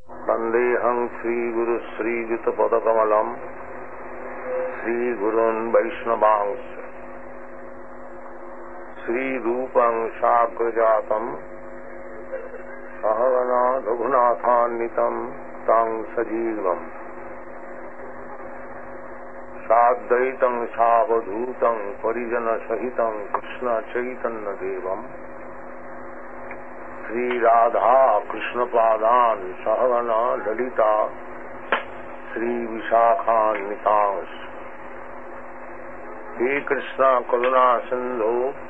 वंदेहं श्रीगुरु श्रीयुतपदकमलं श्रीगुरून् वैष्णवांश्च श्रीरूपं शाग्रजातं सहगना रघुनाथान्वितं तं सजीवम् साद्वैतं सावधूतं परिजनसहितं कृष्णचैतन्यदेवम् श्री राधा कृष्णपादान् सहगना ललिता श्री विशाखान्वितांश हे कृष्ण करुणा सिंधु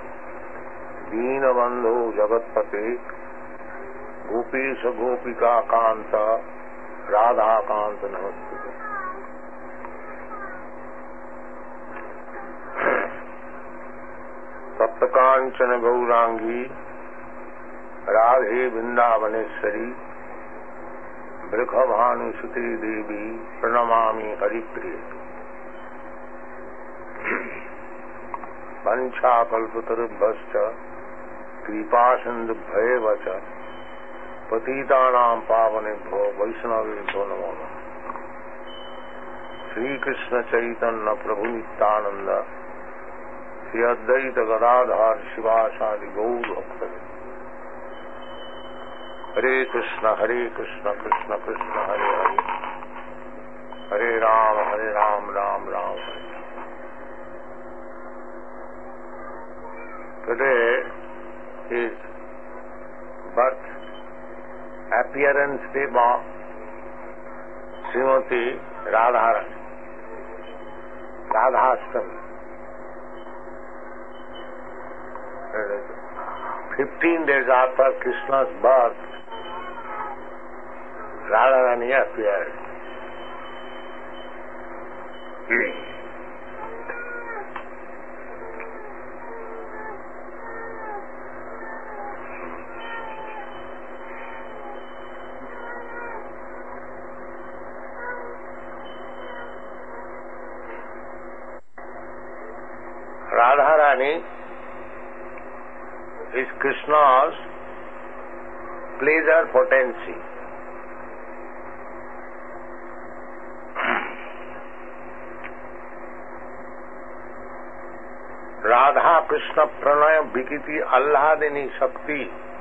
दीनबंधो जगत्पते गोपेश गोपिका कांत राधा कांत नमस्ते। सप्तकांचन गौरांगी राधे वृंदावनेश्वरी वृषभानुसुते देवी प्रणमामि हरिप्रिय। वंशाकल्पतरुभ्यश्च कृपा सिन्धुभ्येव च पतितानां पावनेभ्यो वैष्णवेभ्यो नमो नमः। श्री कृष्ण चैतन्य प्रभु नित्यानंद श्री अद्वैत गदाधर शिवासादि गौर भक्तवृंद। हरे कृष्ण कृष्ण कृष्ण हरे हरे, हरे राम राम राम हरे। Today is birth appearance day of Srimati Radharani, Radhastami. 15 days after Krishna's birth, Radharani appeared. Radharani is Krishna's pleasure potency. Radha Krishna Pranay विकृति आह्लादिनी शक्ति,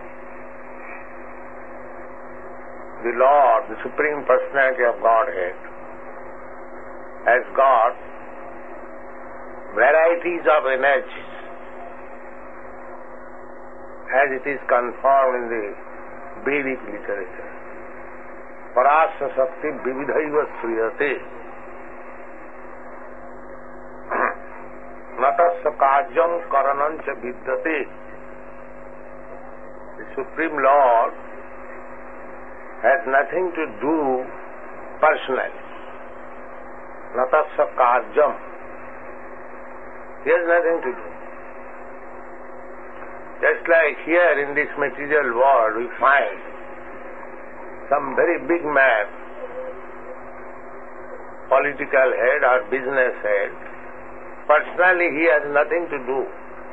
the Lord, the Supreme Personality of Godhead, has got varieties of energies, as it is confirmed in the Vedic literature. Parasya Shakti vividhaiva shriyate natasya kajyam karanancha vidyate. The Supreme Lord has nothing to do personally. Natasya kajyam. He has nothing to do. Just like here in this material world we find some very big man, political head or business head, personally he has nothing to do.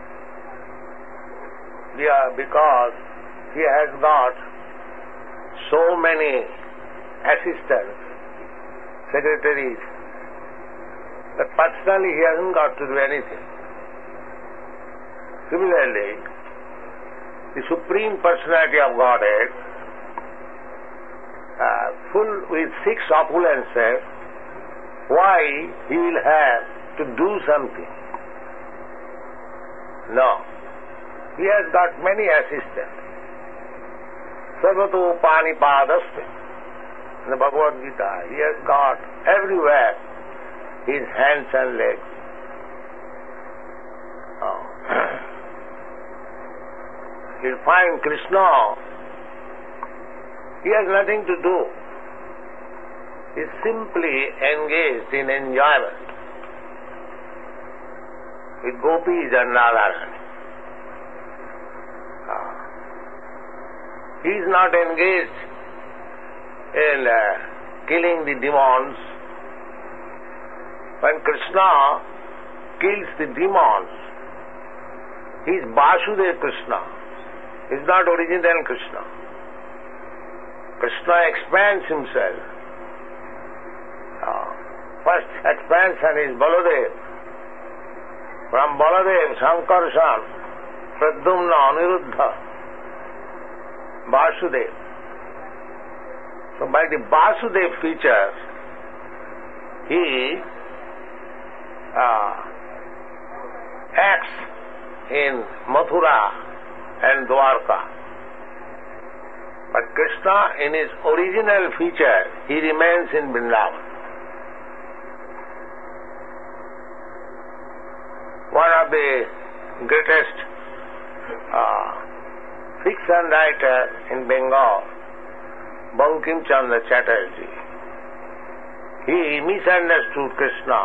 Because he has got so many assistants, secretaries, that personally he hasn't got to do anything. Similarly, the Supreme Personality of Godhead, full with 6 opulences, why he will have to do something? No. He has got many assistants. Sarvato Panipadaste. In the Bhagavad Gita, he has got everywhere his hands and legs. You'll find Krishna, he has nothing to do. He is simply engaged in enjoyment with gopis and Radharani. He is not engaged in killing the demons. When Krishna kills the demons, he is Vasudeva Krishna. He is not original Krishna. Krishna expands himself. First expansion is Baladev. From Baladev, Sankarshan, Pradyumna, Aniruddha, Vasudev. So by the Vasudev features, he acts in Mathura and Dwarka. But Krishna, in his original feature, he remains in Vrindavan. One of the greatest fiction writers in Bengal, Bankim Chandra Chatterjee, he misunderstood Krishna,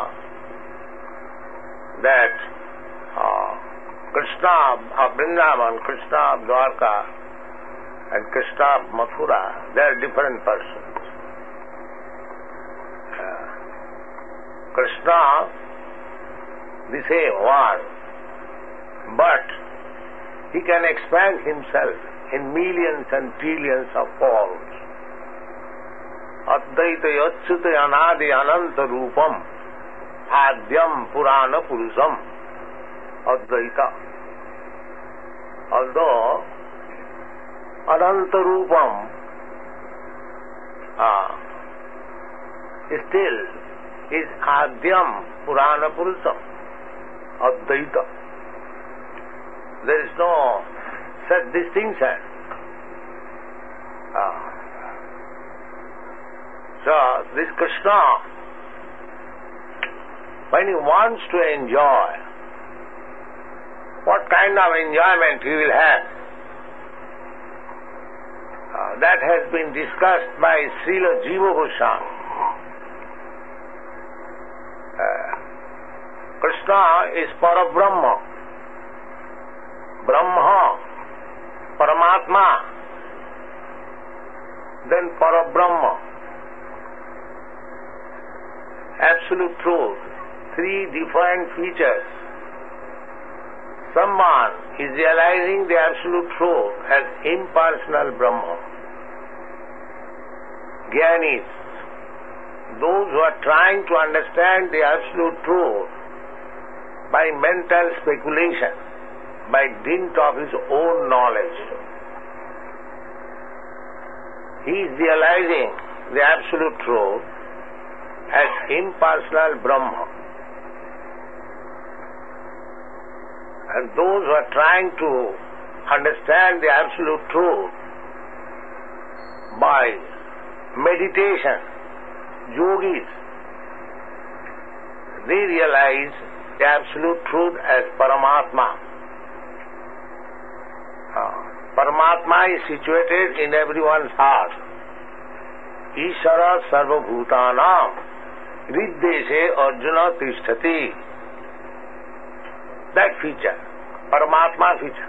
that Krishna of Vrindavan, Krishna of Dwarka, and Krishna of Mathura, they are different persons. Krishna, the same one, but he can expand himself in millions and trillions of forms. Advaita yachyuta anadi ananta rupam adyam purana purusam Advaita. Although ananta rupam still is adyam purana purusam Advaita. There is no such distinction. So this Krishna, when he wants to enjoy, what kind of enjoyment he will have, that has been discussed by Srila Jiva Goswami. Krishna is Parabrahma, Brahma, Paramatma, then Parabrahma, Absolute Truth, three different features. Someone is realizing the Absolute Truth as impersonal Brahma. Jnanis, those who are trying to understand the Absolute Truth by mental speculation, by dint of his own knowledge. He is realizing the Absolute Truth as impersonal Brahma. And those who are trying to understand the Absolute Truth by meditation, yogis, they realize the Absolute Truth as Paramatma. Paramatma is situated in everyone's heart. Ishara sarvabhutanam riddeshe arjuna tishtati. That feature, Paramatma feature.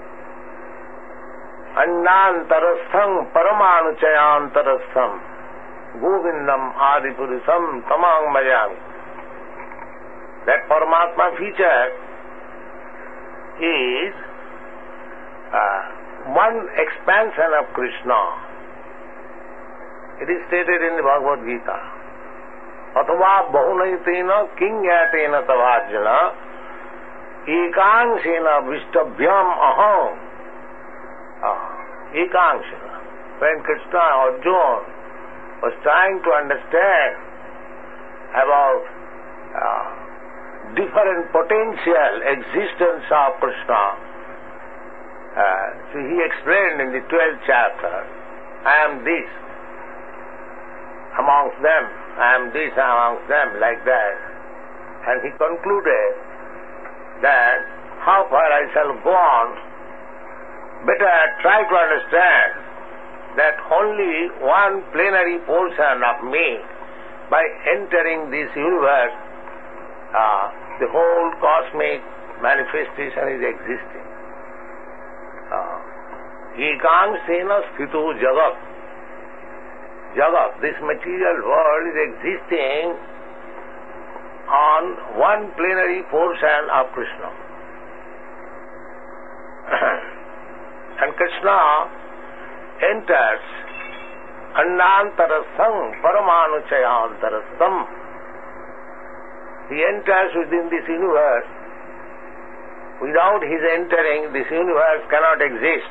Annantarastham paramanuchayantarastham govindam adipurusam tamang mayami. That Paramatma feature is one expansion of Krishna. It is stated in the Bhagavad Gita. Athava bahunayatena kingyatena tavajjana ekangsena vishtabhyam aham. Ekangsena. When Krishna, Arjuna, was trying to understand about different potential existence of Krishna, so he explained in the 12th chapter, I am this amongst them, I am this amongst them, like that. And he concluded that how far I shall go on, better try to understand that only one plenary portion of me, by entering this universe, the whole cosmic manifestation is existing. Ekangsena sthito jagat. Jagat, this material world is existing on one plenary portion of Krishna. And Krishna enters Andantarasam Paramanuchayantarasam. He enters within this universe. Without his entering, this universe cannot exist.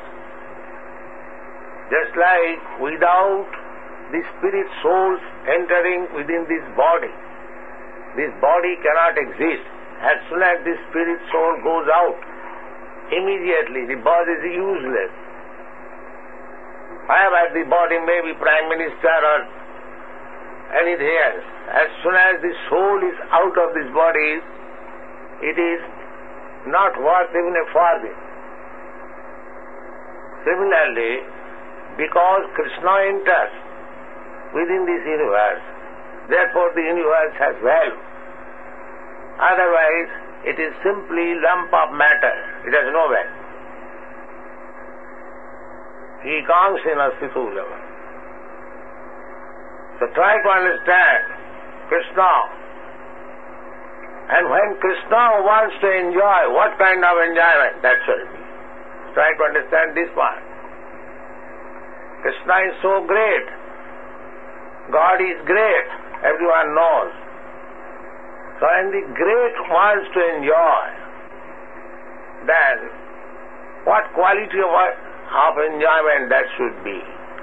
Just like without the spirit souls entering within this body cannot exist. As soon as the spirit soul goes out, immediately the body is useless. However, the body may be Prime Minister or anything else. As soon as the soul is out of this body, it is not worth even a farthing. Similarly, because Krishna enters within this universe, therefore the universe has value. Otherwise, it is simply lump of matter. It has no value. Ekangsena Situlava. So try to understand Krishna. And when Krishna wants to enjoy, what kind of enjoyment that shall be? Try to understand this part. Krishna is so great. God is great. Everyone knows. So when the great wants to enjoy, then what quality of enjoyment that should be?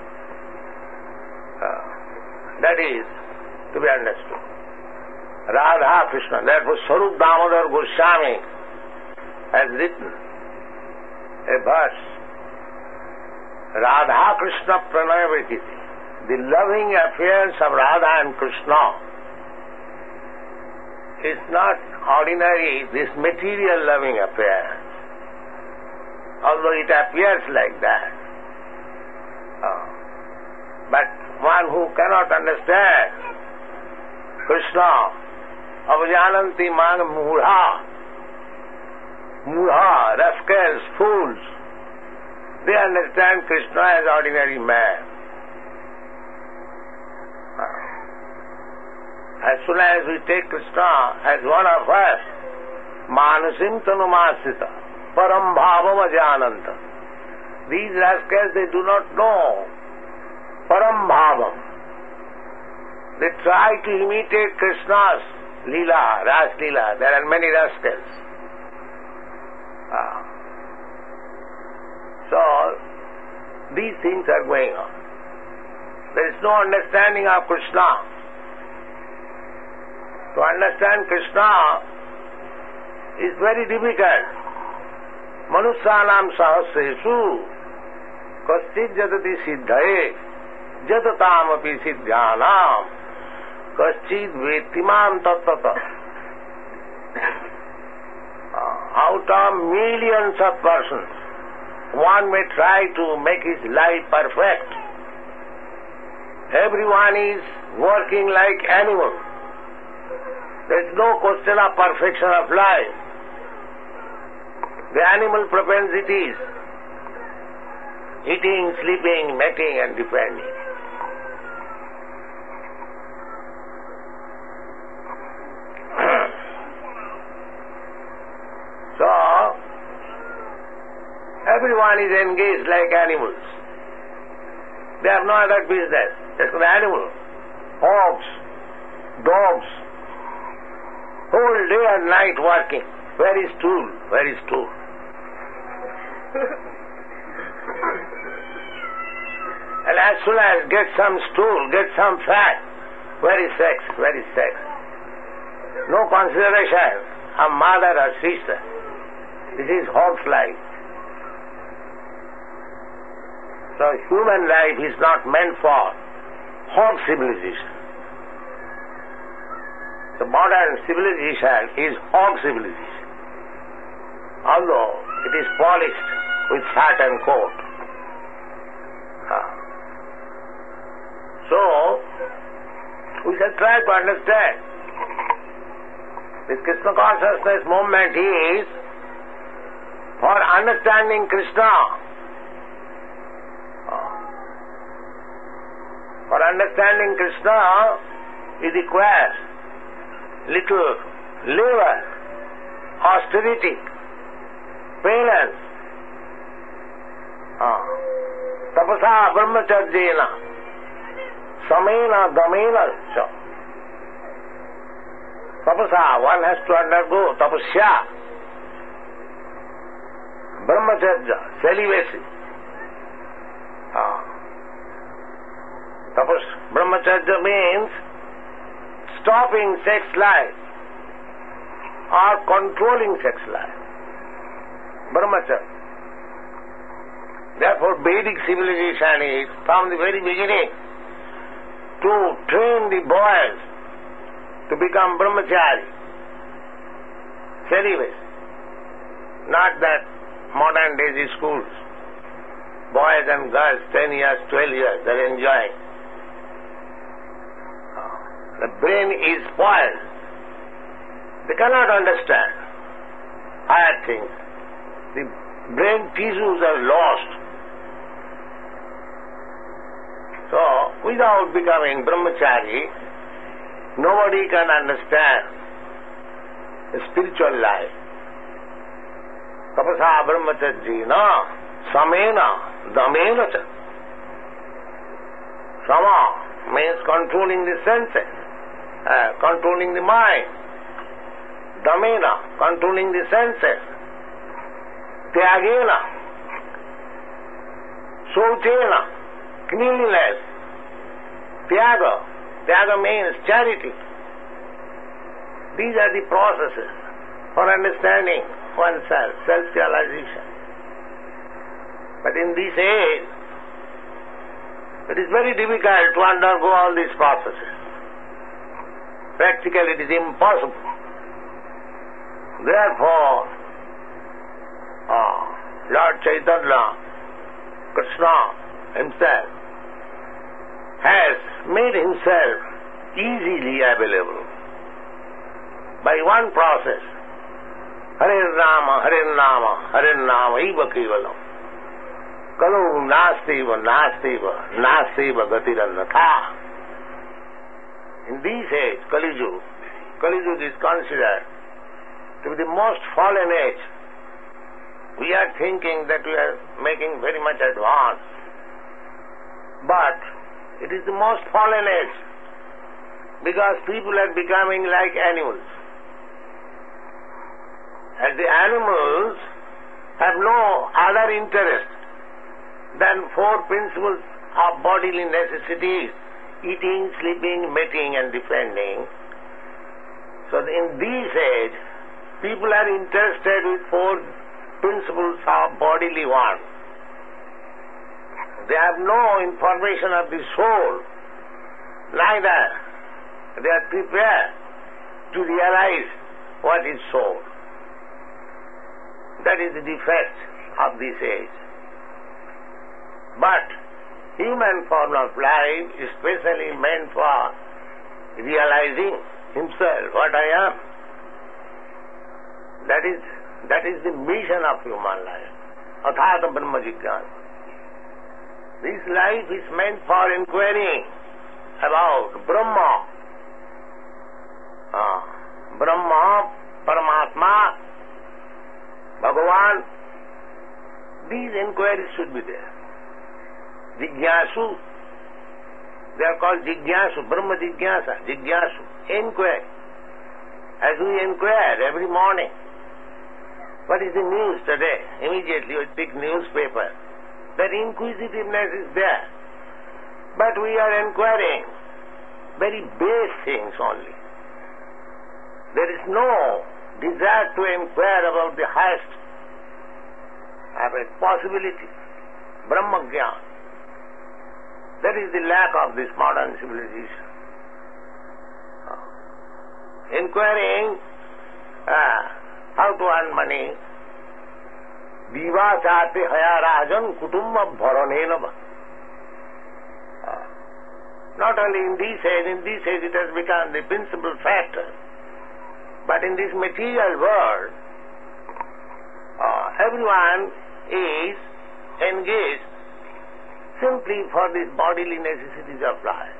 That is to be understood. Radha Krishna. Therefore Swarup Damodar Goswami has written a verse. Radha Krishna Pranayavrititi. The loving affairs of Radha and Krishna is not ordinary, this material loving affair. Although it appears like that. But one who cannot understand Krishna, Avajananti man mudha, rascals, fools, they understand Krishna as ordinary man. As soon as we take Krishna as one of us, Manusim Tanumasita, Param Bhavam Ajananta. These rascals, they do not know Param Bhavam. They try to imitate Krishna's Leela, Ras Leela. There are many rascals. So, these things are going on. There is no understanding of Krishna. To understand Krishna is very difficult. Manusyanam sahasresu kaschid jatati siddhaye jatatam api siddhyanam kaschid vetimam tattata. Out of millions of persons, one may try to make his life perfect. Everyone is working like animals. There is no question of perfection of life. The animal propensities, eating, sleeping, mating and defending. So, everyone is engaged like animals. They have no other business. Just an animal. Hogs, dogs, whole day and night working. Where is stool? Where is stool? And as soon as get some stool, get some fat, where is sex? Where is sex? No consideration of mother or sister. This is hog's life. So human life is not meant for hog civilization. The modern civilization is hog civilization, although it is polished with fat and coat. So, we shall try to understand. This Krishna consciousness movement is for understanding Krishna. For understanding Krishna, it requires little labor, austerity, penance, tapasa brahmacharjena. samena damena cha. Tapasa, one has to undergo tapasya, brahmacharya, celibacy. Brahmacharya means stopping sex life or controlling sex life. Brahmacharya. Therefore, Vedic civilization is, from the very beginning, to train the boys to become brahmachari, celibate. Not that modern day schools. Boys and girls, 10 years, 12 years, they are enjoying. The brain is spoiled. They cannot understand higher things. The brain tissues are lost. So, without becoming brahmachari, nobody can understand the spiritual life. Tapasa brahmacharjina samena damena cha. Sama means controlling the senses, controlling the mind. Damena, controlling the senses. Tyagena, Shauchena, cleanliness. Tyaga means charity. These are the processes for understanding oneself, self-realization. But in this age, it is very difficult to undergo all these processes. Practically it is impossible. Therefore, Lord Chaitanya, Krishna himself, has made himself easily available by one process. Harinama, Harinama, Harinama, Iva Kevalam. Kalu Nastiva, Nastiva, Nastiva Gatirannatha. In this age, Kali Yuga is considered to be the most fallen age. We are thinking that we are making very much advance. But it is the most fallen age because people are becoming like animals. As the animals have no other interest than four principles of bodily necessities: eating, sleeping, mating and defending. So in this age, people are interested with four principles of bodily wants. They have no information of the soul, neither they are prepared to realize what is soul. That is the defect of this age. But human form of life is specially meant for realizing himself, what I am. That is the mission of human life. Athata Brahma Jigyasa. This life is meant for inquiring about Brahma. Brahma, Paramatma, Bhagavan. These inquiries should be there. Jigyasu, they are called Jigyasu, Brahma Jigyasa, Jigyasu, inquire. As we inquire every morning, what is the news today? Immediately we pick newspaper. That inquisitiveness is there. But we are inquiring very base things only. There is no desire to inquire about the highest possibility, Brahma Jnana. That is the lack of this modern civilization. Inquiring how to earn money. Viva chate haya rajan kutumba bharanenava. Not only in this age it has become the principal factor, but in this material world, everyone is engaged simply for these bodily necessities of life.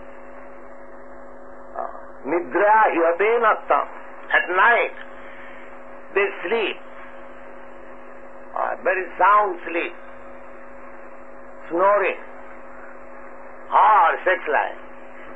Nidra hyate nattam. At night, they sleep. Very sound sleep. Snoring. Or sex life.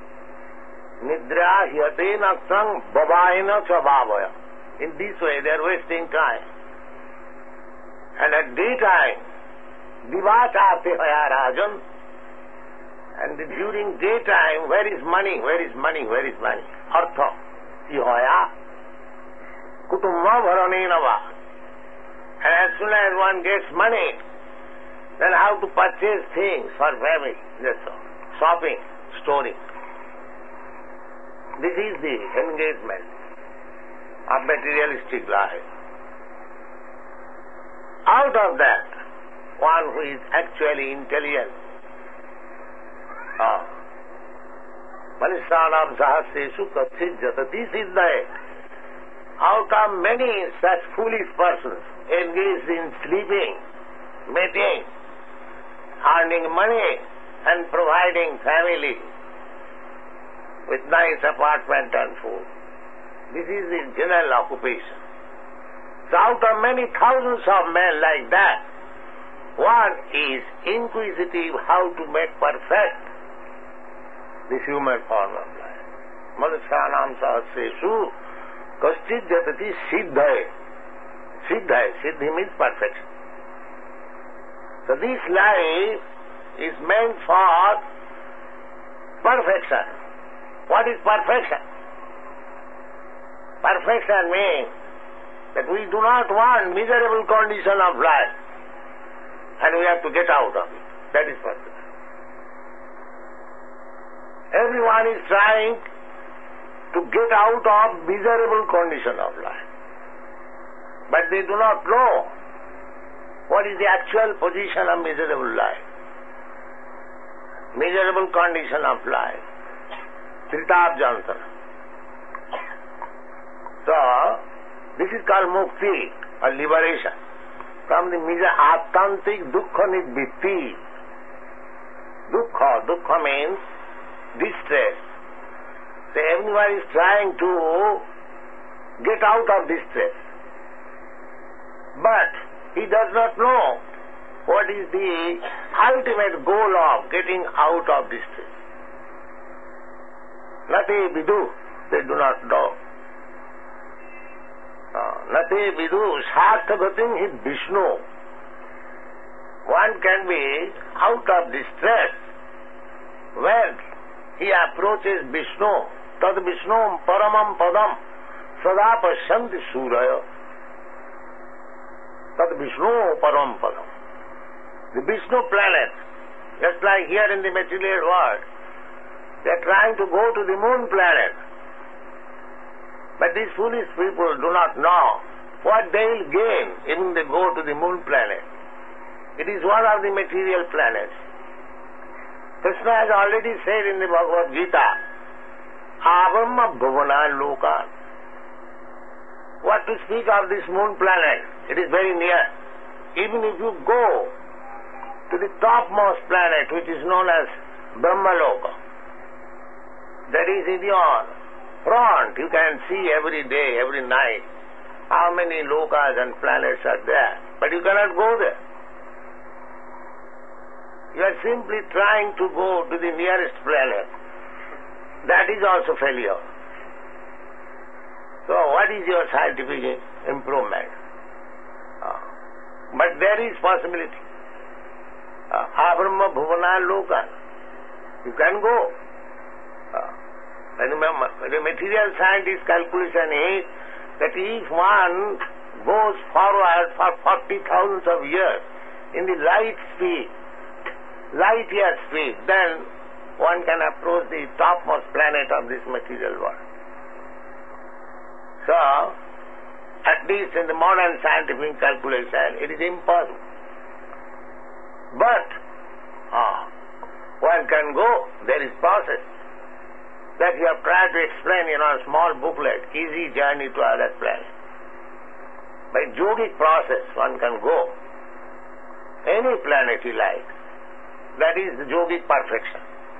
Nidra hyate naksang babayana chabhavaya. In this way they are wasting time. And at daytime, divachate haya rajan. And during daytime, where is money? Where is money? Where is money? Artha. Ihaya. Kutumma bharanena va. And as soon as one gets money, then how to purchase things for family. That's all. Shopping, storing. This is the engagement of materialistic life. Out of that, one who is actually intelligent, Manishanam sahasreshu kathit jatati siddhaye. Out of many such foolish persons engaged in sleeping, mating, earning money and providing family with nice apartment and food. This is the general occupation. So out of many thousands of men like that, one is inquisitive how to make perfect this human form of life. Manushyanam sahasreshu kaschit jatati siddhaye. Siddhaye. Siddhi means perfection. So this life is meant for perfection. What is perfection? Perfection means that we do not want miserable condition of life and we have to get out of it. That is perfection. Everyone is trying to get out of miserable condition of life. But they do not know what is the actual position of miserable life. Miserable condition of life. Tritabjantara. So, this is called mukti or liberation from the attantik dukkha nidvitti. Dukkha means distress. So everyone is trying to get out of distress. But he does not know what is the ultimate goal of getting out of distress. Nate vidu, they do not know. Nate vidu sarthagatim hi Vishnu. One can be out of distress when he approaches Vishnu. Tad Vishnu paramam padam sada pashyanti suraya. Tad Vishnu paramam padam. The Vishnu planet, just like here in the material world, they are trying to go to the moon planet. But these foolish people do not know what they will gain if they go to the moon planet. It is one of the material planets. Krishna has already said in the Bhagavad Gita, Abrahma bhuvana loka. What to speak of this moon planet? It is very near. Even if you go to the topmost planet, which is known as Brahmaloka, that is in your front. You can see every day, every night, how many lokas and planets are there. But you cannot go there. You are simply trying to go to the nearest planet. That is also failure. So what is your scientific improvement? But there is possibility. Abrahma bhuvana loka. You can go. And remember, the material scientist calculation is that if one goes forward for 40,000 of years in the light year speed, then one can approach the topmost planet of this material world. So, at least in the modern scientific calculation, it is impossible. But, one can go, there is process. That you have tried to explain in a small booklet, Easy Journey to Other Planets. By yogic process, one can go any planet he likes. That is the yogic perfection.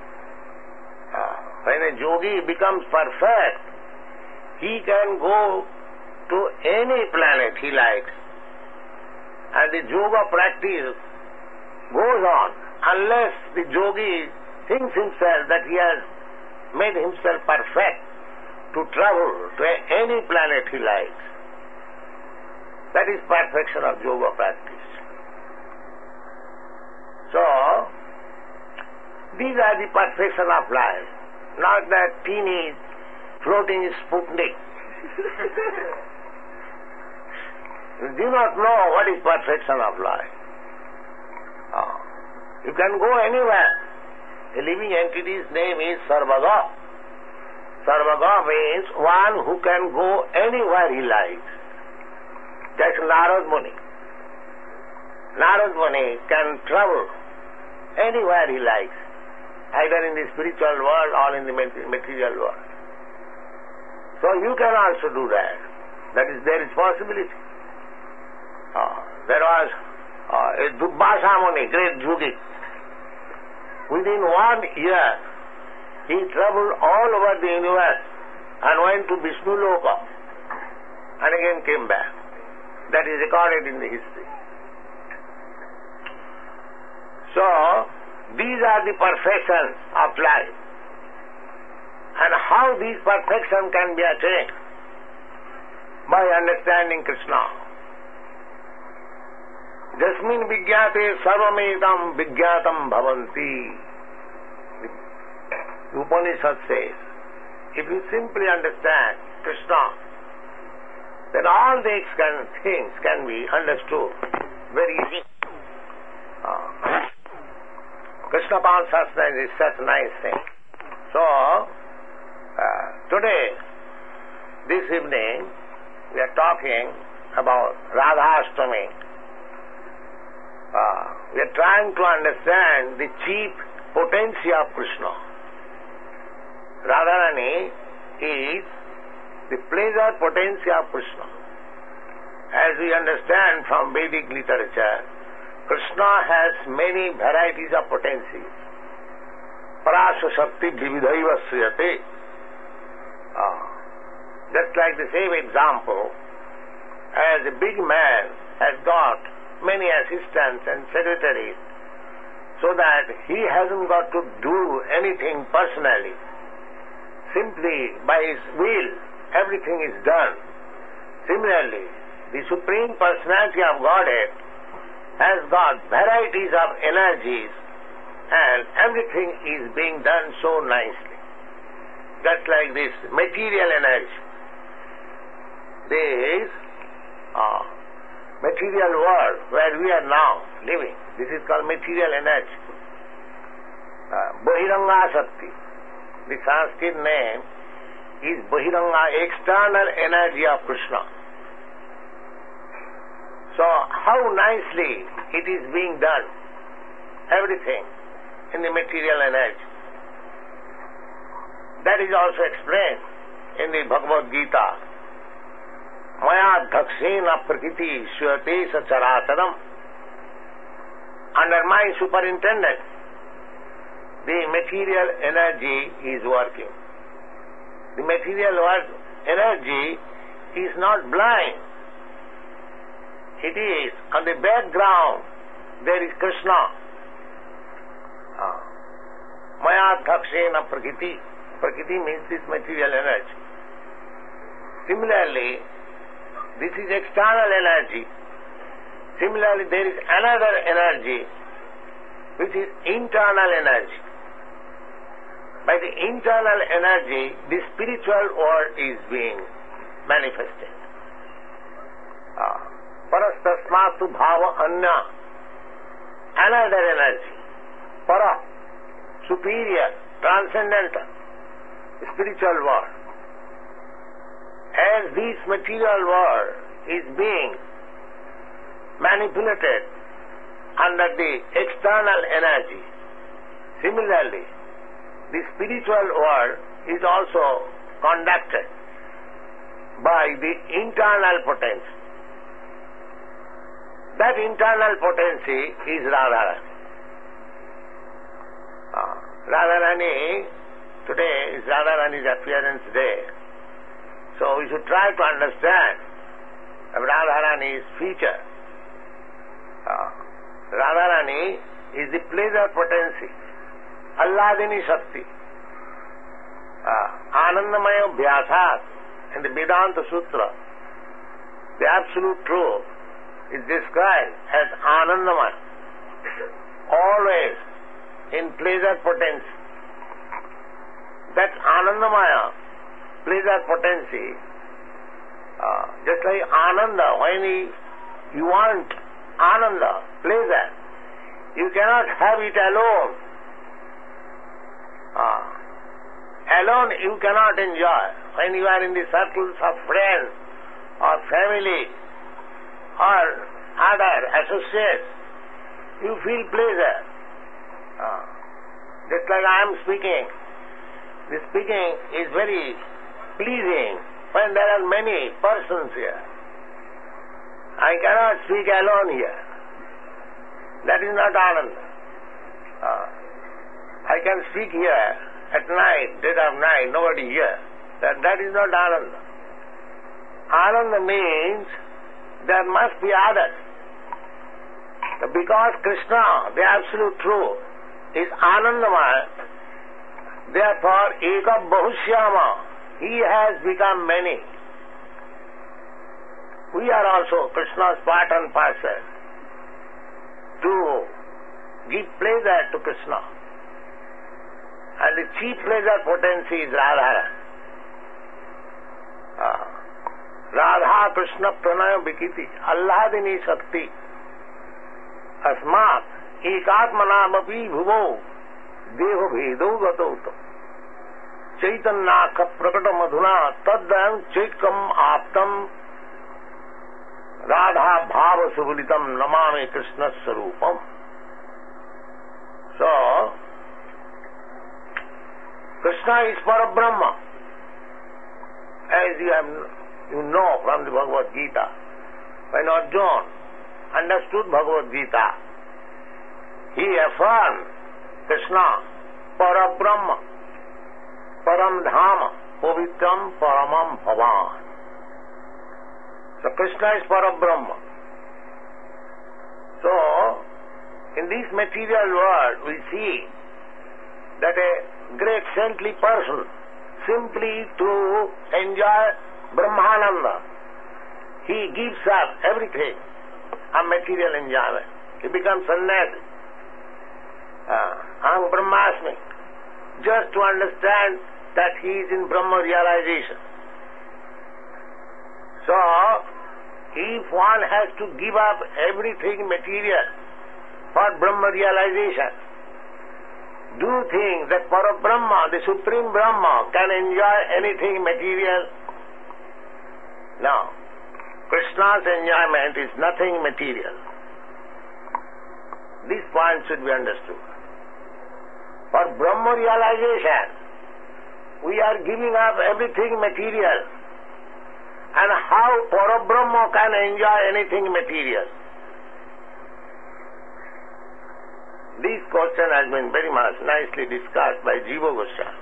When a yogi becomes perfect, he can go to any planet he likes. And the yoga practice goes on unless the yogi thinks himself that he has made himself perfect to travel to any planet he likes. That is perfection of yoga practice. So, these are the perfection of life, not that teeny floating Sputnik. You do not know what is perfection of life. You can go anywhere. A living entity's name is Sarvaga. Sarvaga means one who can go anywhere he likes. That's Narad Muni. Narad Muni can travel anywhere he likes, either in the spiritual world or in the material world. So you can also do that. There is possibility. There was a Dubbasa Muni, great yogi. Within 1 year, he traveled all over the universe and went to Vishnu Loka and again came back. That is recorded in the history. So, these are the perfections of life. And how these perfections can be attained? By understanding Krishna. Jasmin vigyate sarvamedam vigyatam bhavanti. The Upanishad says, if you simply understand Krishna, then all these things can be understood very easily. Krishna consciousness is such a nice thing. So, today, this evening, we are talking about Radha-Ashtami. We are trying to understand the chief potency of Krishna. Radharani is the pleasure potency of Krishna. As we understand from Vedic literature, Krishna has many varieties of potencies. Parasha Shakti Vividhaiva Sriyate. Just like the same example, as a big man has got many assistants and secretaries, so that he hasn't got to do anything personally. Simply by his will, everything is done. Similarly, the Supreme Personality of Godhead has got varieties of energies and everything is being done so nicely. Just like this material energy. This material world where we are now living, this is called material energy. Bahiranga Shakti. The Sanskrit name is Bahiranga, external energy of Krishna. So how nicely it is being done, everything in the material energy. That is also explained in the Bhagavad Gita. Maya dhakshena prakriti shvate sacharacharam. Under my superintendence, the material energy is working. The material energy is not blind. It is on the background, there is Krishna. Maya dhakshena prakriti. Prakriti means this material energy. Similarly, this is external energy. Similarly, there is another energy which is internal energy. By the internal energy, the spiritual world is being manifested. Parastasmatu bhava anya. Another energy. Para, superior, transcendental, spiritual world. As this material world is being manipulated under the external energy, similarly, the spiritual world is also conducted by the internal potency. That internal potency is Radharani. Radharani, today is Radharani's appearance day. So we should try to understand Radharani's feature. Radharani is the pleasure potency, Alladini Shakti. Anandamaya Vyasat in the Vedanta Sutra, the absolute truth is described as Anandamaya, always in pleasure potency. That Anandamaya, pleasure potency, just like Ananda, when you want Ananda, pleasure, you cannot have it alone. Alone you cannot enjoy. When you are in the circles of friends or family or other associates, you feel pleasure. Just like I am speaking. The speaking is very pleasing when there are many persons here. I cannot speak alone here. That is not Ananda. I can speak here at night, dead of night, nobody here. That is not Ananda. Ananda means there must be others. Because Krishna, the absolute truth, is Anandamaya, therefore Eka Bahushyama, he has become many. We are also Krishna's part and parcel to give pleasure to Krishna. And the chief pleasure potency is Radha. Radha Krishna Pranaya Vikiti Alladini Shakti Asmat Ekatmanamapi Bhuvo Deho Bhedo Gatautam Chaitanyaka Prakata Madhuna Taddayam Chaitkam Aptam Radha Bhava Subulitam Namami Krishna Sarupam. So, Krishna is Parabrahma, as you know from the Bhagavad Gita. When Arjuna understood Bhagavad Gita, he affirmed Krishna, Parabrahma, Param Dhama, Pavitram Paramam Bhavan. So Krishna is Parabrahma. So, in this material world we see that a great saintly person, simply to enjoy Brahmananda, he gives up everything of material enjoyment. He becomes sannyasi. Aham Brahmasmi, just to understand that he is in Brahma realization. So, if one has to give up everything material for Brahma realization, do you think that Parabrahma, the Supreme Brahma, can enjoy anything material? No. Krishna's enjoyment is nothing material. This point should be understood. For Brahma realization, we are giving up everything material. And how Parabrahma can enjoy anything material? This question has been very much nicely discussed by Jiva Goswami.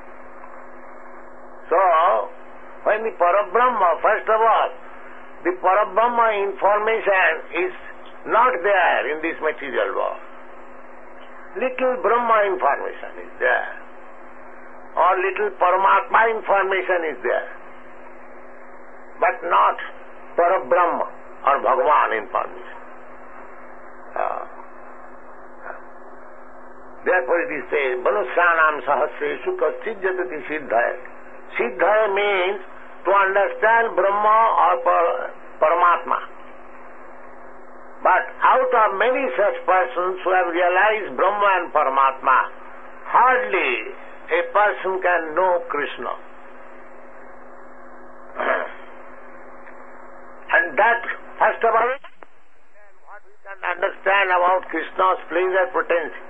So, when the Parabrahma, first of all, the Parabrahma information is not there in this material world. Little Brahma information is there. Or little Paramatma information is there. But not Parabrahma or Bhagavan information. Therefore it is said, Manusyanam sahasreshu kaschid jatati siddhaya. Siddhaya means to understand Brahma or Paramatma. But out of many such persons who have realized Brahma and Paramatma, hardly a person can know Krishna. And that, first of all, what we can understand about Krishna's pleasure potency.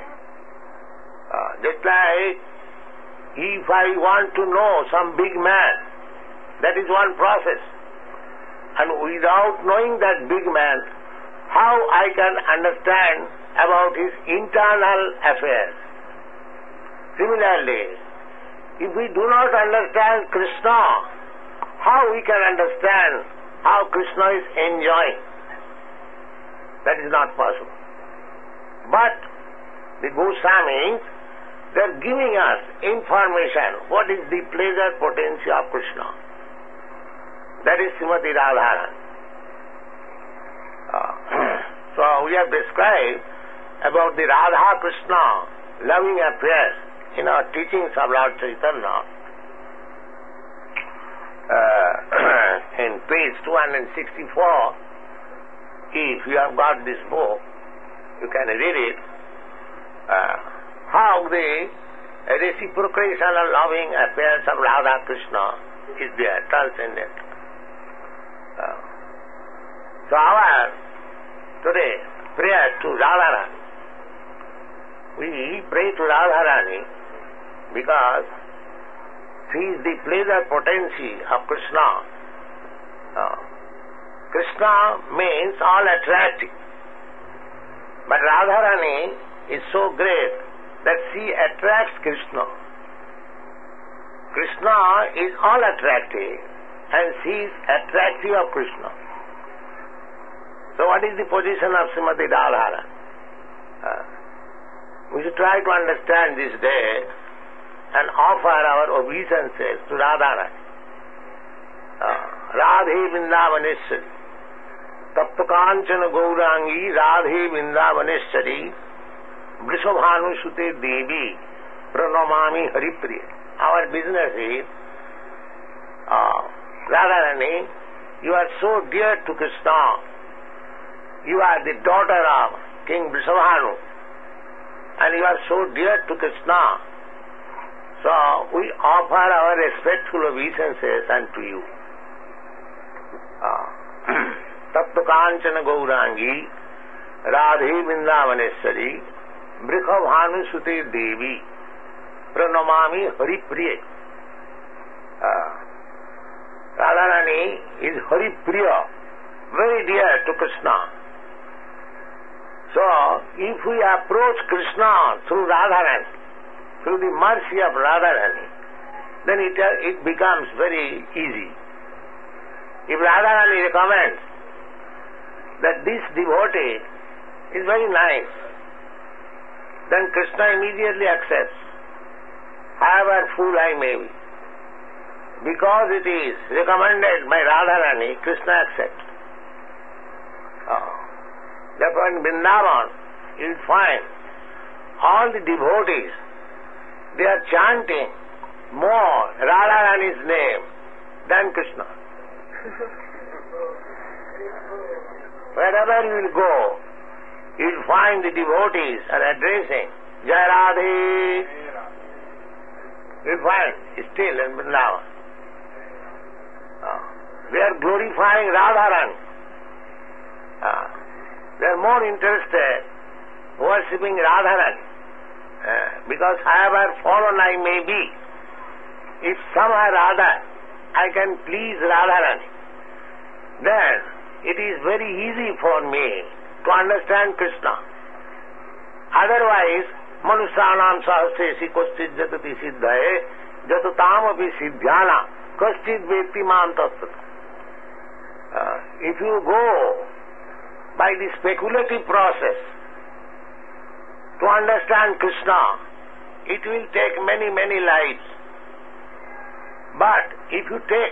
Just like if I want to know some big man, that is one process. And without knowing that big man, how I can understand about his internal affairs? Similarly, if we do not understand Krishna, how we can understand how Krishna is enjoying? That is not possible. But the Goswamis, They are giving us information what is the pleasure potency of Krishna. That is Srimati Radharani. So we have described about the Radha Krishna loving affairs in our teachings of Lord Chaitanya. In page 264, if you have got this book, you can read it. How the reciprocational loving affairs of Radha Krishna is there, transcendent. So our today prayer to Radharani, we pray to Radharani because she is the pleasure potency of Krishna. Krishna means all attractive, but Radharani is so great that she attracts Krishna. Krishna is all attractive and she is attractive of Krishna. So what is the position of Srimati Radharani? We should try to understand this day and offer our obeisances to Radharani. Radhe Vrindavaneshwari, Tapta Kanchana Gaurangi, Radhe Vrindavaneshwari, Vrishabhanusute Devi, Pranamami Haripriya. Our business is, Radharani, you are so dear to Krishna. You are the daughter of King Vrishabhanu, and you are so dear to Krishna. So we offer our respectful obeisances unto you. Tapta Kanchana Gaurangi, Radhe Vrindavaneshwari, Vrishabhanusute Devi, Pranamami Haripriya. Radharani is Haripriya, very dear to Krishna. So, if we approach Krishna through Radharani, through the mercy of Radharani, then it becomes very easy. If Radharani recommends that this devotee is very nice, then Krishna immediately accepts, however fool I may be. Because it is recommended by Radharani, Krishna accepts. Therefore in Vrindavan, you will find all the devotees, they are chanting more Radharani's name than Krishna. Wherever you will go, you will find the devotees are addressing Jai Radhe. You will find still in Vrindavan. They are glorifying Radharani. They are more interested worshipping Radharani. Because however fallen I may be, if somehow Radha I can please Radharani, then it is very easy for me to understand Krishna. Otherwise, Manusyanam sahasresi koschid jatati siddhaye jatatam api siddhyana koschid vetti mam tattva. If you go by the speculative process to understand Krishna, it will take many, many lives. But if you take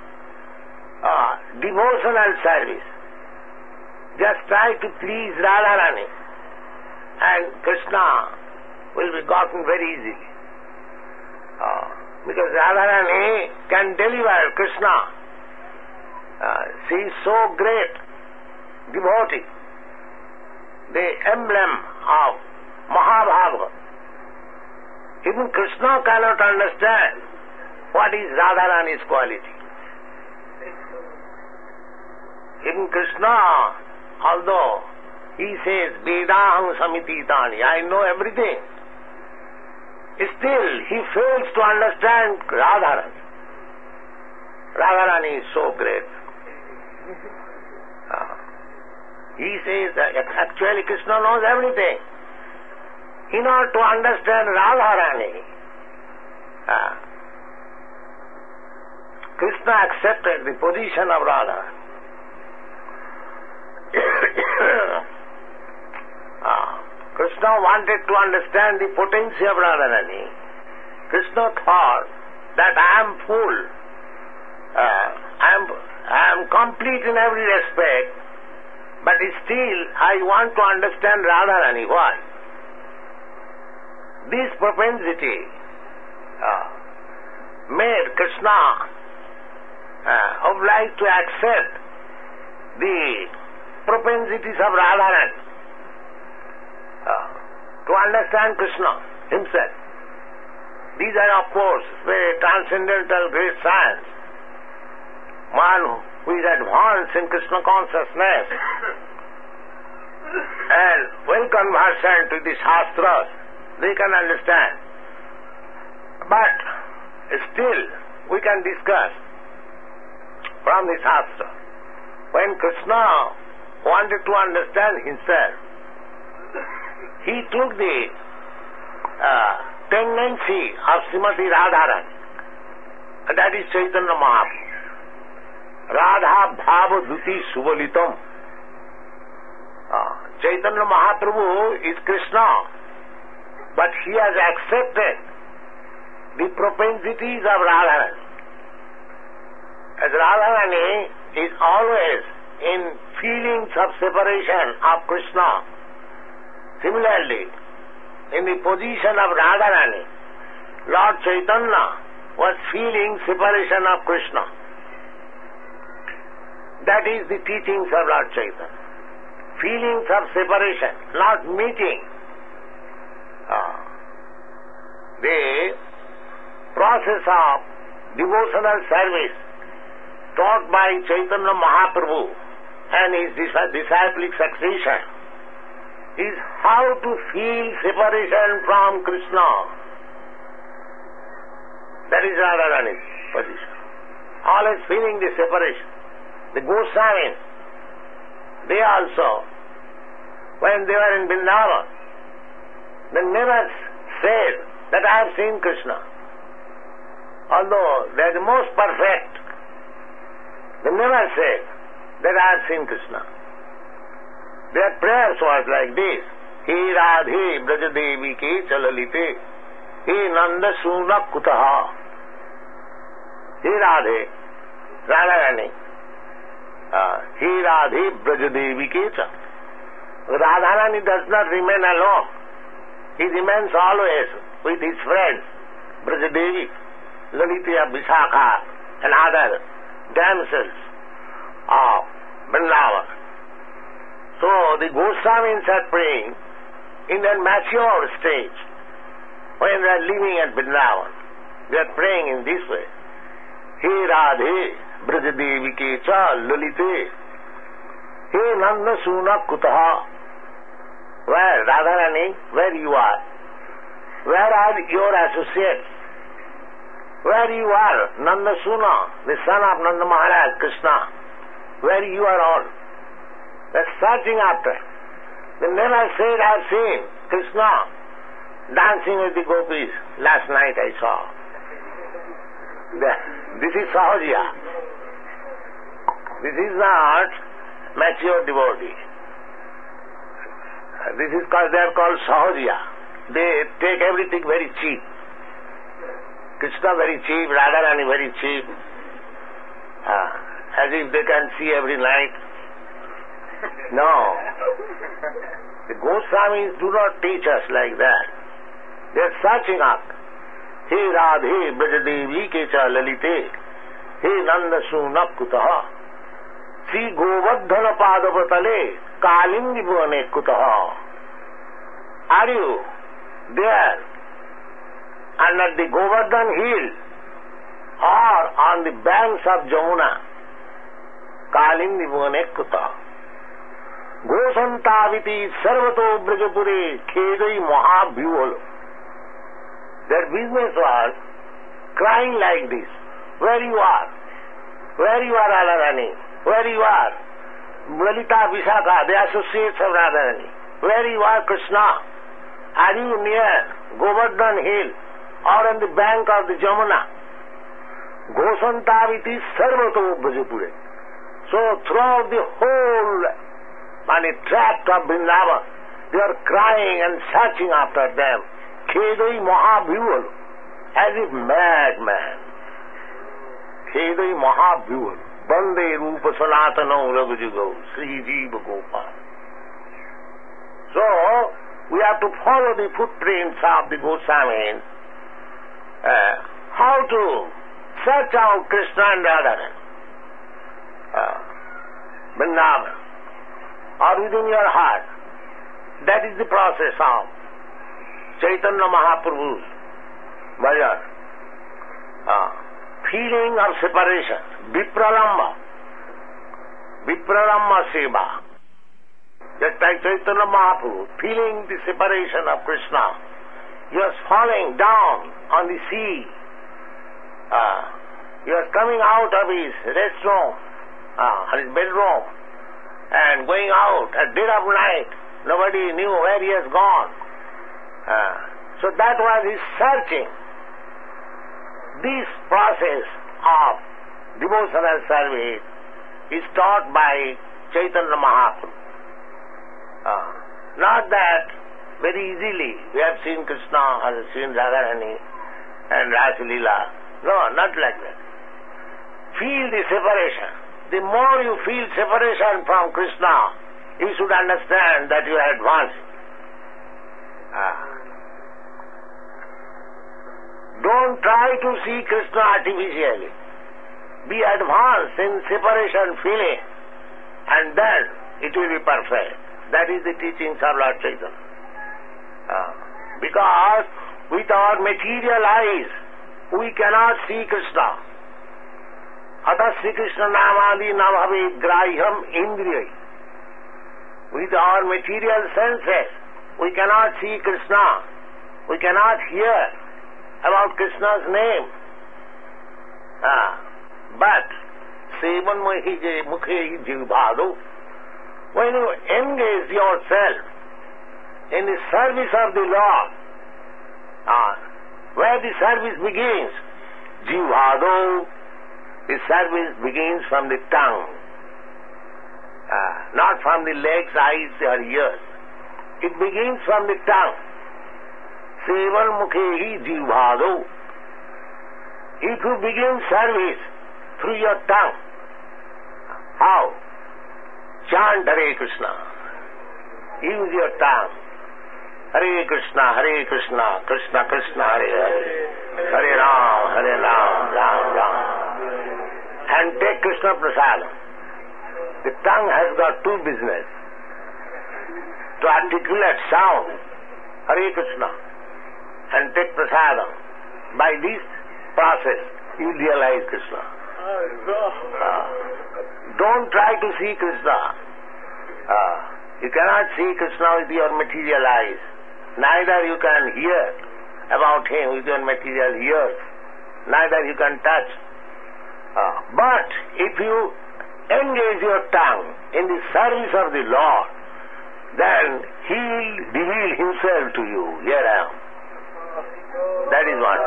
devotional service, just try to please Radharani, and Krishna will be gotten very easily. Because Radharani can deliver Krishna. She is so great devotee, the emblem of Mahabharata. Even Krishna cannot understand what is Radharani's quality. Even Krishna, although he says, Vedaham samititani, I know everything, still he fails to understand Radharani. Radharani is so great. He says that actually Krishna knows everything. In order to understand Radharani, Krishna accepted the position of Radha. Krishna wanted to understand the potency of Radharani. Krishna thought that I am full, I am complete in every respect, but still I want to understand Radharani. Why? This propensity made Krishna obliged to accept the propensities of Radharani, to understand Krishna himself. These are, of course, very transcendental great science. One who is advanced in Krishna consciousness and well conversant with the Shastras, they can understand. But still, we can discuss from the Shastra. When Krishna wanted to understand himself, he took the tendency of Srimati Radharani, and that is Chaitanya Mahaprabhu. Radha Bhava Duti Subalitam. Chaitanya Mahaprabhu is Krishna, but he has accepted the propensities of Radharani. As Radharani is always in feelings of separation of Krishna, similarly, in the position of Radharani, Lord Chaitanya was feeling separation of Krishna. That is the teachings of Lord Chaitanya. Feelings of separation, not meeting. The process of devotional service taught by Chaitanya Mahaprabhu and his disciplic succession is how to feel separation from Krishna. That is Radharani's position. Always feeling the separation. The Goswamis, they also, when they were in Vrindavan, they never said that I have seen Krishna. Although they are the most perfect, they never said that I have seen Krishna. Their prayers was like this: He Radhe Brajadevi ke chalalite, He Nanda Suna Kutaha. He Radhe, Radharani, He Radhe Brajadevi ke cha. Radharani does not remain alone. He remains always with his friends, Brajadevi, Lalita, Vishakha, and other damsels of Vrindavan. So the Goswamis are praying in a mature stage. When they are living at Vrindavan, they are praying in this way: He Radhe Brajadevi ke cha lalite, He Nanda Suna Kutaha. Where, Radharani, where you are? Where are your associates? Where you are, Nanda Suna, the son of Nanda Maharaj, Krishna? Where you are all? They're searching after. They never said, I have seen Krishna dancing with the gopis. Last night I saw. This is Sahajiya. This is not mature devotee. This is called, they are called Sahajiya. They take everything very cheap. Krishna very cheap, Radharani very cheap. As if they can see every night. No. The Goswamis do not teach us like that. They are searching up. He Radhe Brajadevi ke cha lalite, He Nanda Suna Kutaha, Sri Govardhana Padavatale Kalingi Bhuvane Kutaha. Are you there under the Govardhan hill or on the banks of Jamuna? Kalingi Bhuvane Kutaha. Gosantaviti Sarvato Brajapure Khedai Mahabhyuvalo. Their business was crying like this: where you are? Where you are, Radharani? Where you are? Lalita, Vishakha, the associates of Radharani. Where you are, Krishna? Are you near Govardhan hill or on the bank of the Jamuna? Gosantaviti Sarvato Brajapure. So throughout the whole tract of Vrindavan, They are crying and searching after them. Khedai Mahabhival, as if madman. Khedai Mahabhival, Bande Rupa Sanatanam Raghujugo, Sri Jiva Gopal. So, we have to follow the footprints of the Goswamis, how to search out Krishna and Radharani. Vrindavan, or within your heart. That is the process of Chaitanya Mahaprabhu's bhajan. Feeling of separation, Vipralamba Seva. Just like Chaitanya Mahaprabhu, feeling the separation of Krishna, he was falling down on the sea. He was coming out of his rest room, his bedroom, and going out at dead of night. Nobody knew where he has gone. So that was his searching. This process of devotional service is taught by Chaitanya Mahaprabhu. Not that very easily we have seen Krishna or seen Radharani and Rasa Leela. No, not like that. Feel the separation. The more you feel separation from Krishna, you should understand that you are advancing. Don't try to see Krishna artificially. Be advanced in separation feeling, and then it will be perfect. That is the teachings of Lord Chaitanya. Because with our material eyes, we cannot see Krishna. Atas Sri Krishna namadi nabhave grahyam indriyai. With our material senses, we cannot see Krishna. We cannot hear about Krishna's name. But, sevan mohi mukhe jivbhado, when you engage yourself in the service of the Lord, where the service begins, jivbhado, the service begins from the tongue, not from the legs, eyes or ears. It begins from the tongue. Sevan mukhehi jivbhado. If you begin service through your tongue, how? Chant Hare Krishna. Use your tongue. Hare Krishna, Krishna Krishna, Hare Hare. Hare Ram, Ram Ram. And take Krishna Prasadam. The tongue has got two business. To articulate sound, Hare Krishna, and take Prasadam. By this process, you realize Krishna. Don't try to see Krishna. You cannot see Krishna with your material eyes. Neither you can hear about him with your material ears. Neither you can touch. But if you engage your tongue in the service of the Lord, then He will reveal Himself to you. Here I am. That is what.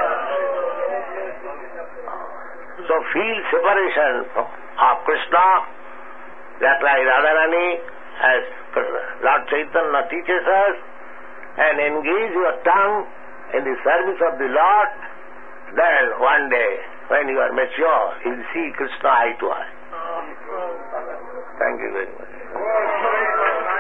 So feel separation of Krishna, that like Radharani, as Lord Chaitanya teaches us, and engage your tongue in the service of the Lord. Then one day, when you are mature, you will see Krishna eye to eye. Thank you very much.